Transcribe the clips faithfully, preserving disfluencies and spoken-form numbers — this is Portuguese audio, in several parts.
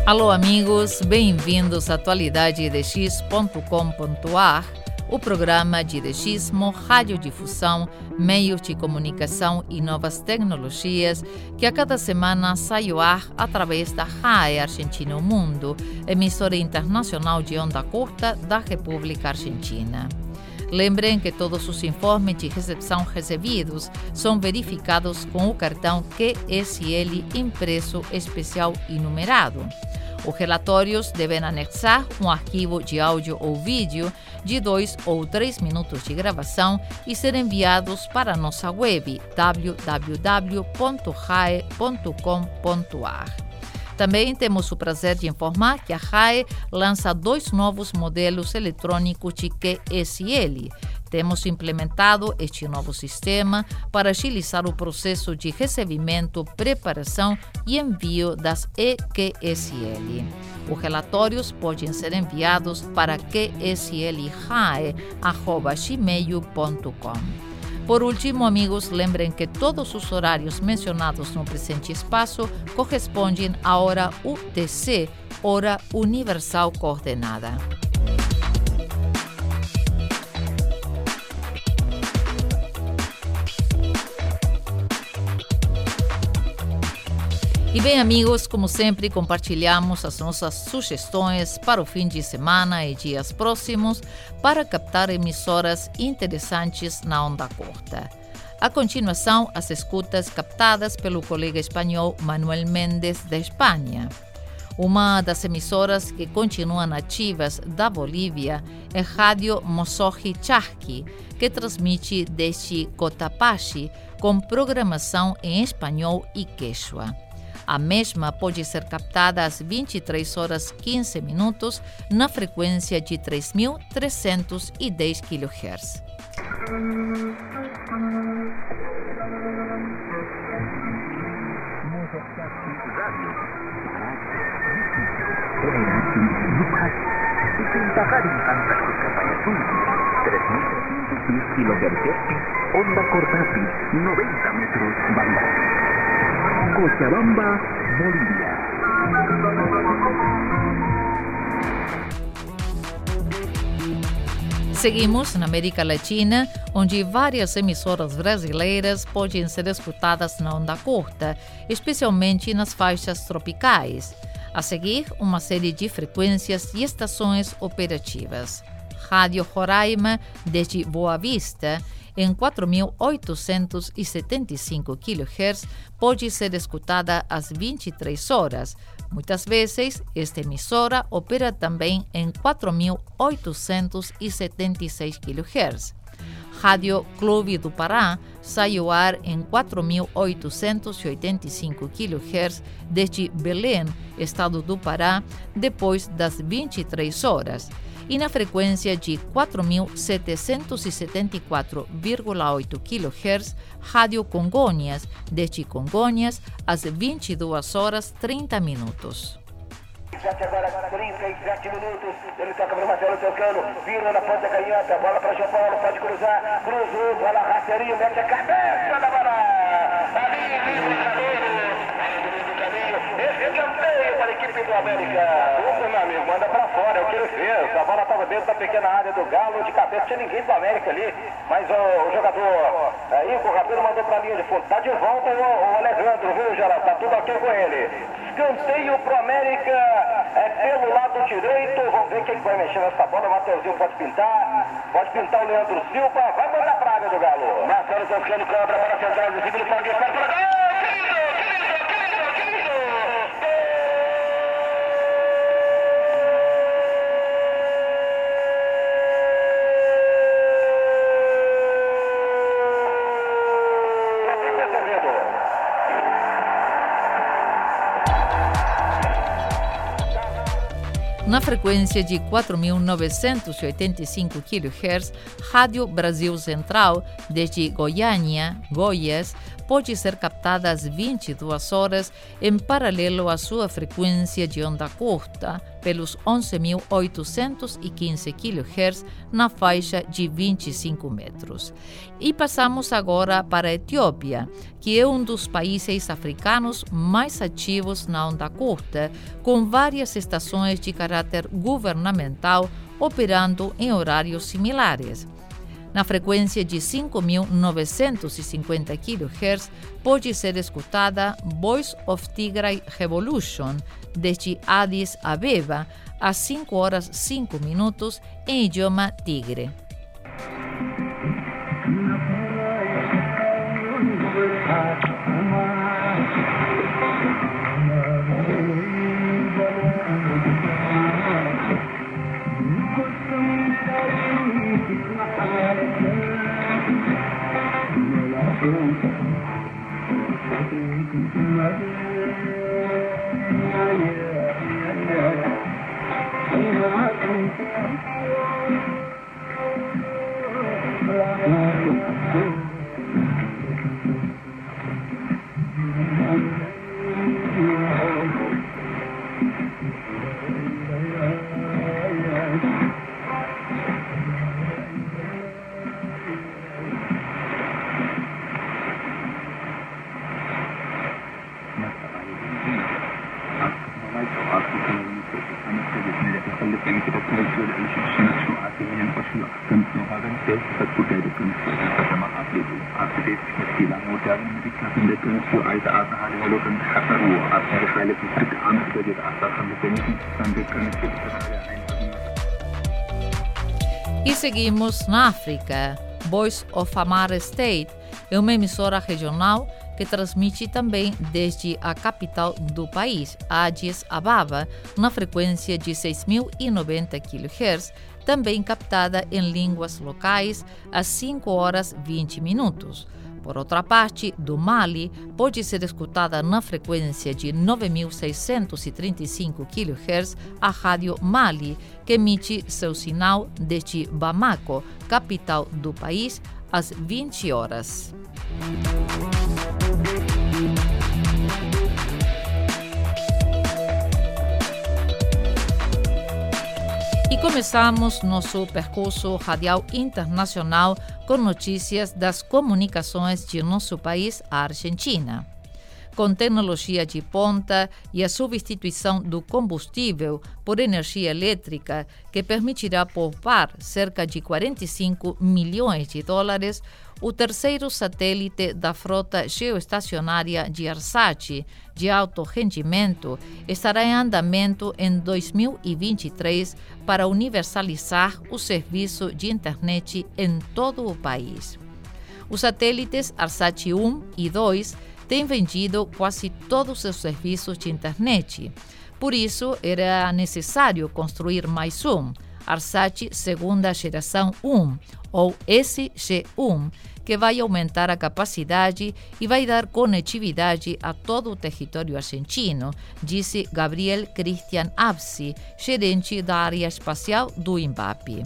Alô amigos, bem-vindos à atualidade d x ponto com ponto a r, o programa de Idexismo, radiodifusão, meios de comunicação e novas tecnologias que a cada semana sai ao ar através da R A E Argentina o Mundo, emissora internacional de onda curta da República Argentina. Lembrem que todos os informes de recepção recebidos são verificados com o cartão Q S L impresso especial e numerado. Os relatórios devem anexar um arquivo de áudio ou vídeo de dois ou três minutos de gravação e ser enviados para a nossa web w w w ponto rae ponto com ponto a r. Também temos o prazer de informar que a R A E lança dois novos modelos eletrônicos de Q S L. Temos implementado este novo sistema para agilizar o processo de recebimento, preparação e envio das E Q S L. Os relatórios podem ser enviados para q s l rae arroba gmail ponto com. Por último, amigos, lembrem que todos os horários mencionados no presente espaço correspondem à hora U T C, Hora Universal Coordenada. E bem, amigos, como sempre, compartilhamos as nossas sugestões para o fim de semana e dias próximos para captar emissoras interessantes na onda curta. A continuação, as escutas captadas pelo colega espanhol Manuel Mendes, da Espanha. Uma das emissoras que continuam ativas da Bolívia é Rádio Mozoji Charqui, que transmite desde Cotapaxi com programação em espanhol e quechua. A mesma pode ser captada às vinte e três horas e quinze minutos na frequência de três mil trezentos e dez quilohertz. Onda portátil, noventa metros, banda. Cochabamba, Bolívia. Seguimos na América Latina, onde várias emissoras brasileiras podem ser escutadas na onda curta, especialmente nas faixas tropicais. A seguir, uma série de frequências e estações operativas. Rádio Roraima, desde Boa Vista, em quatro mil oitocentos e setenta e cinco quilohertz, pode ser escutada às vinte e três horas. Muitas vezes, esta emissora opera também em quatro mil oitocentos e setenta e seis quilohertz. Rádio Clube do Pará sai ao ar em quatro mil oitocentos e oitenta e cinco quilohertz desde Belém, estado do Pará, depois das vinte e três horas. E na frequência de quatro mil setecentos e setenta e quatro vírgula oito quilohertz, Rádio Congonhas, desde Congonhas, às vinte e duas horas e trinta minutos. Agora trinta e sete minutos, ele toca para o Marcelo tocando, vira na ponta canhota, bola para João Paulo, pode cruzar, cruzou, bola rasteirinho, mete a cabeça da bola, ali, livre caminho, esse campeão para a equipe do América. Opa, meu amigo, manda para fora, é o que ele fez, a bola estava dentro da pequena área do Galo, de cabeça, tinha ninguém do América ali, mas o, o jogador aí, o Rabelo mandou para a linha de fundo, tá de volta o, o Alejandro, viu, Geraldo, tá tudo ok com ele. Escanteio pro América, é pelo lado direito, vamos ver quem vai mexer nessa bola, o Mateuzinho pode pintar, pode pintar o Leandro Silva, vai mandar pra área do Galo. Marcelo Toscano cobra, bola central, de cima do Paulinho, pode para gol! Na frequência de quatro mil novecentos e oitenta e cinco quilohertz, Rádio Brasil Central, desde Goiânia, Goiás, pode ser captada às vinte e duas horas, em paralelo à sua frequência de onda curta, pelos onze mil oitocentos e quinze quilohertz na faixa de vinte e cinco metros. E passamos agora para a Etiópia, que é um dos países africanos mais ativos na onda curta, com várias estações de caráter governamental operando em horários similares. Na frequência de cinco mil novecentos e cinquenta quilohertz pode ser escutada Voice of Tigray Revolution desde Addis Abeba às cinco horas e cinco minutos em idioma tigre. E seguimos na África. Voice of Amhara State é uma emissora regional que transmite também desde a capital do país, Addis Ababa, na frequência de seis mil e noventa quilohertz, também captada em línguas locais às cinco horas e vinte minutos. Por outra parte, do Mali, pode ser escutada na frequência de nove mil seiscentos e trinta e cinco quilohertz a Rádio Mali, que emite seu sinal desde Bamako, capital do país, às vinte horas. E começamos nosso percurso radial internacional com notícias das comunicações de nosso país, a Argentina. Com tecnologia de ponta e a substituição do combustível por energia elétrica, que permitirá poupar cerca de quarenta e cinco milhões de dólares, o terceiro satélite da frota geoestacionária de ARSAT, de alto rendimento, estará em andamento em dois mil e vinte e três para universalizar o serviço de internet em todo o país. Os satélites ARSAT um e dois têm vendido quase todos os serviços de internet. Por isso, era necessário construir mais um, ARSAT segunda geração um, ou S G um, que vai aumentar a capacidade e vai dar conectividade a todo o território argentino, disse Gabriel Cristian Absi, gerente da área espacial do INVAP.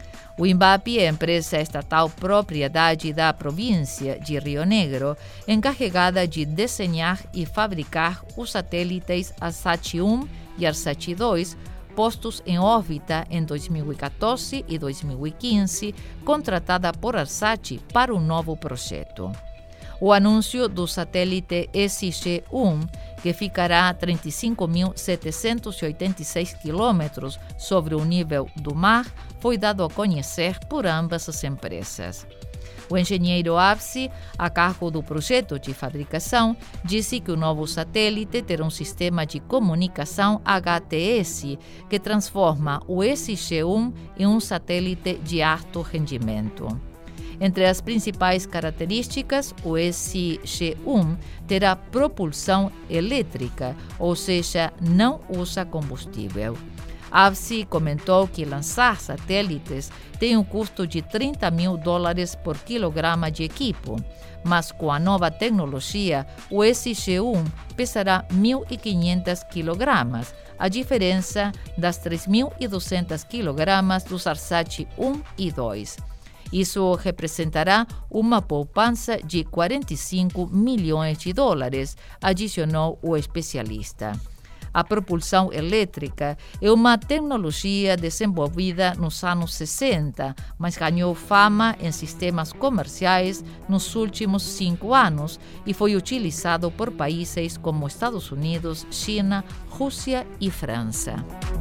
O INVAP é a empresa estatal propriedade da província de Rio Negro, encarregada de desenhar e fabricar os satélites ARSAT um e ARSAT dois, postos em órbita em dois mil e quatorze e dois mil e quinze, contratada por ARSAT para um novo projeto. O anúncio do satélite S G um, que ficará a trinta e cinco mil setecentos e oitenta e seis quilômetros sobre o nível do mar, foi dado a conhecer por ambas as empresas. O engenheiro Absi, a cargo do projeto de fabricação, disse que o novo satélite terá um sistema de comunicação H T S que transforma o S G um em um satélite de alto rendimento. Entre as principais características, o S G um terá propulsão elétrica, ou seja, não usa combustível. Absi comentou que lançar satélites tem um custo de trinta mil dólares por quilograma de equipo, mas com a nova tecnologia, o S G um pesará mil e quinhentos quilogramas, a diferença das três mil e duzentos quilogramas dos ARSAT um e dois. Isso representará uma poupança de quarenta e cinco milhões de dólares, adicionou o especialista. A propulsão elétrica é uma tecnologia desenvolvida nos anos sessenta, mas ganhou fama em sistemas comerciais nos últimos cinco anos e foi utilizado por países como Estados Unidos, China, Rússia e França.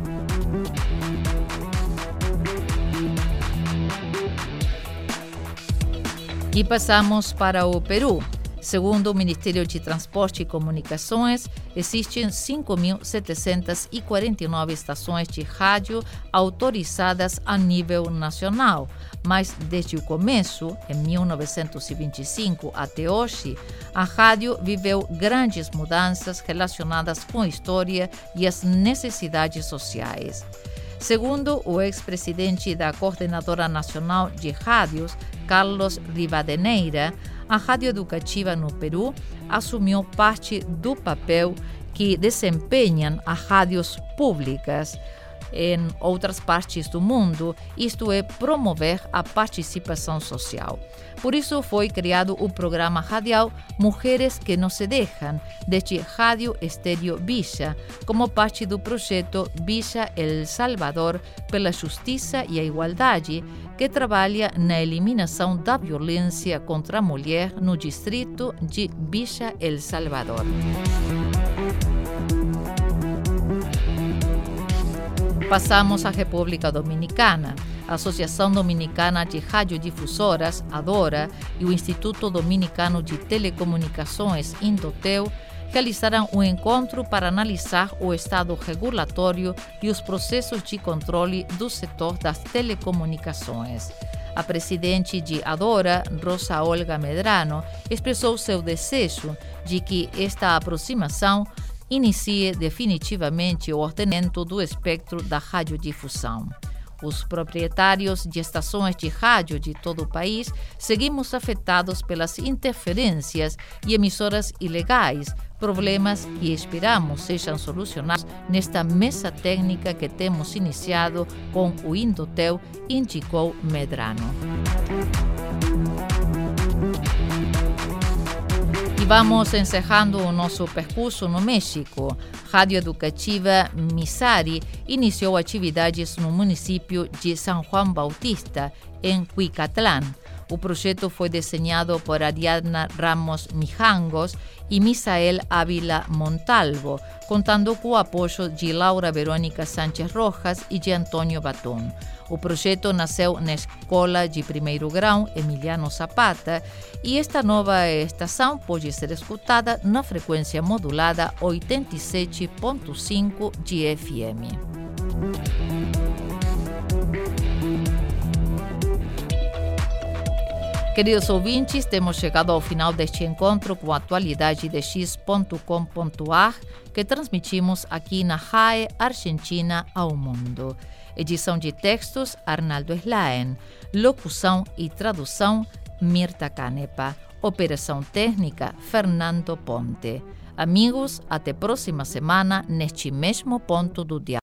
E passamos para o Peru. Segundo o Ministério de Transporte e Comunicações, existem cinco mil setecentas e quarenta e nove estações de rádio autorizadas a nível nacional, mas desde o começo, em mil novecentos e vinte e cinco até hoje, a rádio viveu grandes mudanças relacionadas com a história e as necessidades sociais. Segundo o ex-presidente da Coordenadora Nacional de Rádios, Carlos Rivadeneira, a rádio educativa no Peru assumiu parte do papel que desempenham as rádios públicas em outras partes do mundo, isto é, promover a participação social. Por isso foi criado o programa radial Mulheres que Não Se Deixam, desde Rádio Estéreo Villa, como parte do projeto Villa El Salvador pela Justiça e a Igualdade, que trabalha na eliminação da violência contra a mulher no distrito de Villa El Salvador. Passamos à República Dominicana. A Associação Dominicana de Radiodifusoras, ADORA, e o Instituto Dominicano de Telecomunicações, Indotel, realizaram um encontro para analisar o estado regulatório e os processos de controle do setor das telecomunicações. A presidente de ADORA, Rosa Olga Medrano, expressou seu desejo de que esta aproximação inicie definitivamente o ordenamento do espectro da radiodifusão. Os proprietários de estações de rádio de todo o país seguimos afetados pelas interferências e emissoras ilegais, problemas que esperamos sejam solucionados nesta mesa técnica que temos iniciado com o Indotel, indicou Medrano. E vamos encerrando o nosso percurso no México. Rádio Educativa Misari iniciou atividades no município de São Juan Bautista, em Cuicatlán. O projeto foi desenhado por Ariadna Ramos Mijangos e Misael Ávila Montalvo, contando com o apoio de Laura Verônica Sánchez Rojas e de Antônio Batum. O projeto nasceu na Escola de Primeiro Grau Emiliano Zapata e esta nova estação pode ser escutada na frequência modulada oitenta e sete ponto cinco de F M. Queridos ouvintes, temos chegado ao final deste encontro com a atualidade de x ponto com ponto a r que transmitimos aqui na R A E Argentina ao mundo. Edição de textos, Arnaldo Slaen. Locução e tradução, Mirta Canepa. Operação técnica, Fernando Ponte. Amigos, até próxima semana neste mesmo ponto do diálogo.